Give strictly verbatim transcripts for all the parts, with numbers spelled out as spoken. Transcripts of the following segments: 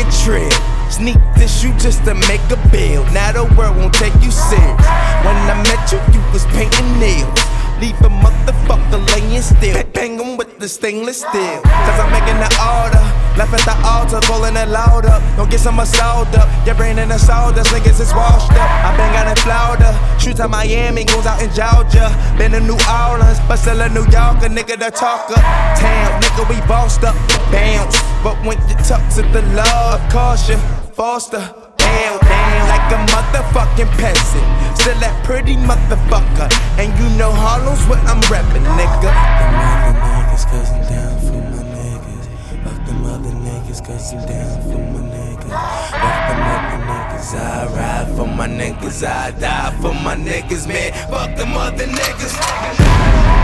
trill. Sneak this you just to make a bill. Now the world won't take you serious. When I met you, you was painting nails. Leave a motherfucker laying still. Bang him with the stainless steel. Cause I'm making the order. Left at the altar, calling it loud up. Don't get some sold up. Your brain in the soda, niggas is washed up. I been got it Florida. Shoot to Miami, goes out in Georgia. Been to New Orleans, but still a New Yorker, nigga the talker. Damn, nigga, we bossed up. Bounce. But when you talk to the law, of course you foster. Damn, damn, like a motherfucking peasant. Still that pretty motherfucker. And you know Harlem's what I'm reppin', nigga. Them other niggas cause I'm down for my niggas. Fuck them other niggas cause I'm down for my niggas. Fuck them other niggas, I ride for my niggas. I die for my niggas, man. Fuck them other niggas.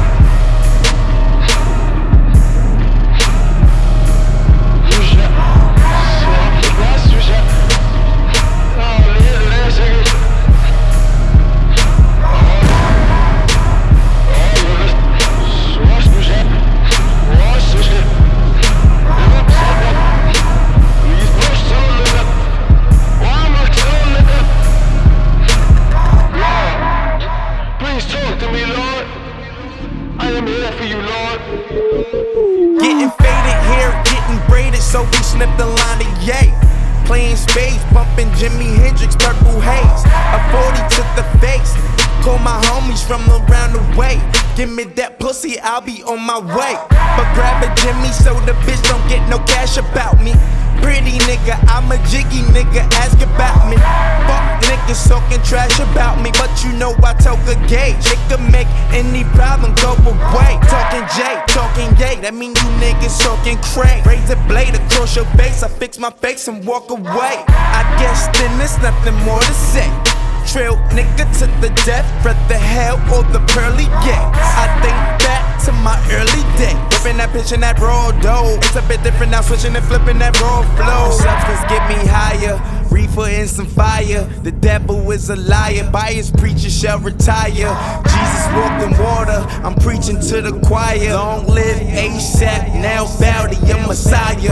Getting faded hair, getting braided, so we snipped the line of yay. Playing spades, bumping Jimi Hendrix, purple haze. A forty to the face. Call my homies from around the way. Give me that pussy, I'll be on my way. But grab a Jimmy so the bitch don't get no cash about me. Pretty nigga, I'm a jiggy nigga, ask about me. Fuck niggas talking trash about me, but you know I talk a gauge. It could make any problem go away. Talking J, talking yay, that mean you niggas talking cray. Raise a blade across your face, I fix my face and walk away. I guess then there's nothing more to say. Trail nigga to the death, rather hell or the pearly gates. I think back to my early days, whipping that bitch in that raw dough. It's a bit different now, switching and flipping that raw flow. Substance get me higher, reefer and some fire. The devil is a liar, biased preachers shall retire. Jesus walked in water, I'm preaching to the choir. Long live ASAP, now bow to your Messiah.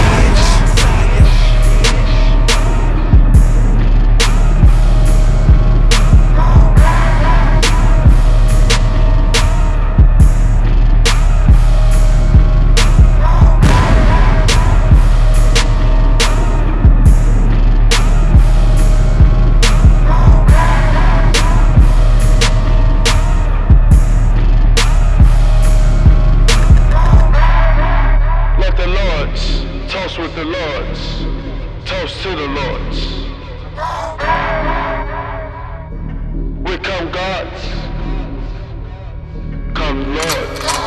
Toast with the Lords, toast to the Lords. We come gods, come Lords.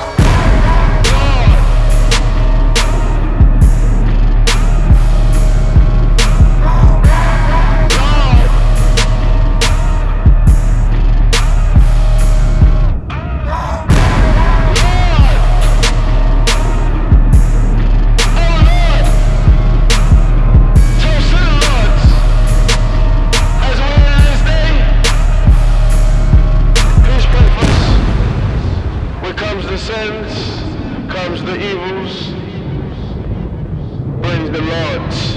Sins comes the evils, brings the Lords.